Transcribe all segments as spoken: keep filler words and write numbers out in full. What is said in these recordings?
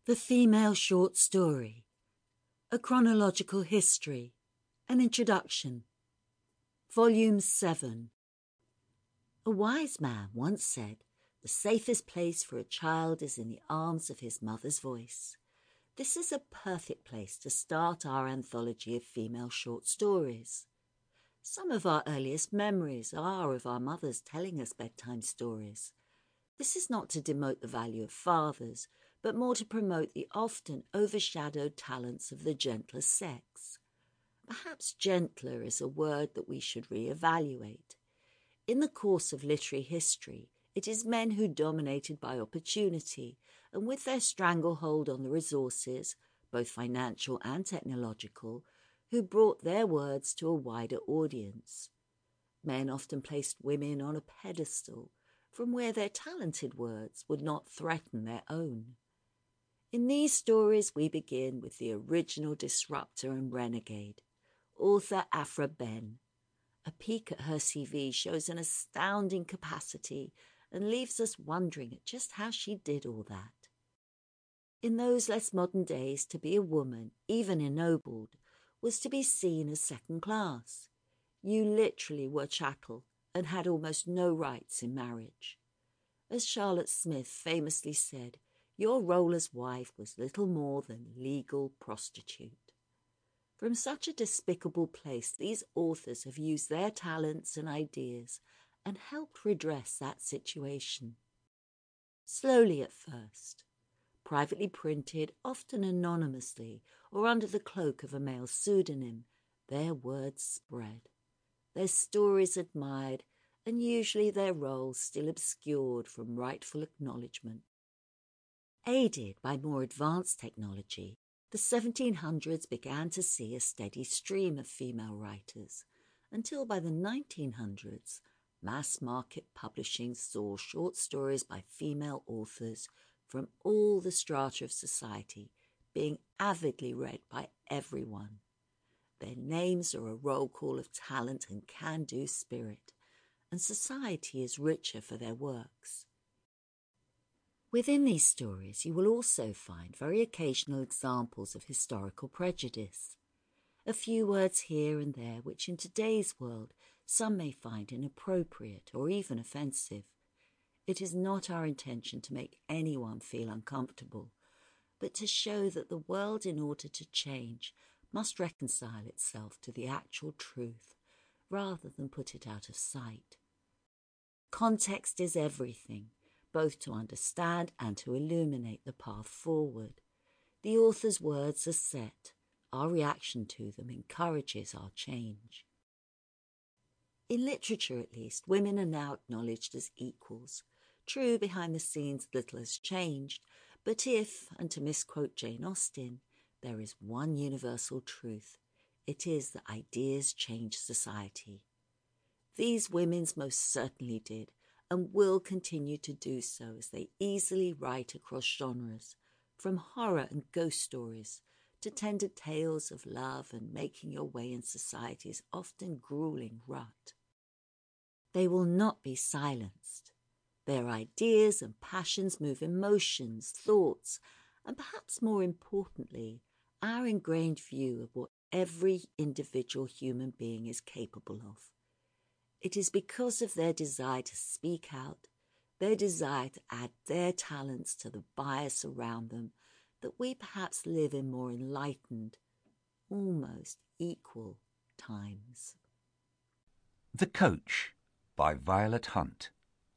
The Female Short Story, A Chronological History, An Introduction, Volume seven. A wise man once said, "The safest place for a child is in the arms of his mother's voice." This is a perfect place to start our anthology of female short stories. Some of our earliest memories are of our mothers telling us bedtime stories. This is not to demote the value of fathers, but more to promote the often overshadowed talents of the gentler sex. Perhaps gentler is a word that we should re-evaluate. In the course of literary history, it is men who dominated by opportunity and with their stranglehold on the resources, both financial and technological, who brought their words to a wider audience. Men often placed women on a pedestal from where their talented words would not threaten their own. In these stories, we begin with the original disruptor and renegade, author Aphra Behn. A peek at her C V shows an astounding capacity and leaves us wondering at just how she did all that. In those less modern days, to be a woman, even ennobled, was to be seen as second class. You literally were chattel and had almost no rights in marriage. As Charlotte Smith famously said, your role as wife was little more than legal prostitute. From such a despicable place, these authors have used their talents and ideas and helped redress that situation. Slowly at first, privately printed, often anonymously or under the cloak of a male pseudonym, their words spread, their stories admired, and usually their roles still obscured from rightful acknowledgement. Aided by more advanced technology, the seventeen hundreds began to see a steady stream of female writers, until by the nineteen hundreds, mass-market publishing saw short stories by female authors from all the strata of society being avidly read by everyone. Their names are a roll call of talent and can-do spirit, and society is richer for their works. Within these stories, you will also find very occasional examples of historical prejudice. A few words here and there which in today's world some may find inappropriate or even offensive. It is not our intention to make anyone feel uncomfortable, but to show that the world, in order to change, must reconcile itself to the actual truth, rather than put it out of sight. Context is everything, both to understand and to illuminate the path forward. The author's words are set. Our reaction to them encourages our change. In literature, at least, women are now acknowledged as equals. True, behind the scenes little has changed, but if, and to misquote Jane Austen, there is one universal truth, it is that ideas change society. These women's most certainly did, and will continue to do so as they easily write across genres, from horror and ghost stories to tender tales of love and making your way in society's often grueling rut. They will not be silenced. Their ideas and passions move emotions, thoughts, and perhaps more importantly, our ingrained view of what every individual human being is capable of. It is because of their desire to speak out, their desire to add their talents to the bias around them, that we perhaps live in more enlightened, almost equal times. The Coach by Violet Hunt.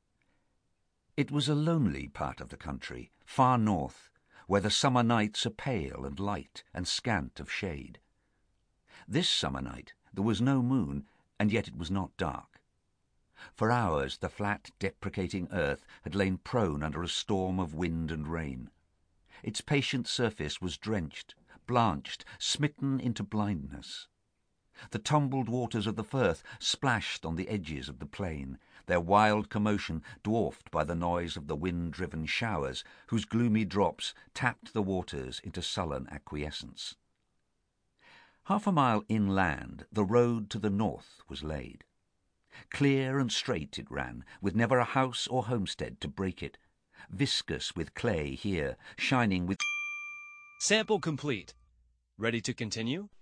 It was a lonely part of the country, far north, where the summer nights are pale and light and scant of shade. This summer night there was no moon, and yet it was not dark. For hours the flat, deprecating earth had lain prone under a storm of wind and rain. Its patient surface was drenched, blanched, smitten into blindness. The tumbled waters of the Firth splashed on the edges of the plain, their wild commotion dwarfed by the noise of the wind-driven showers whose gloomy drops tapped the waters into sullen acquiescence. Half a mile inland the road to the north was laid. Clear and straight it ran, with never a house or homestead to break it, viscous with clay here, shining with Sample complete. Ready to continue?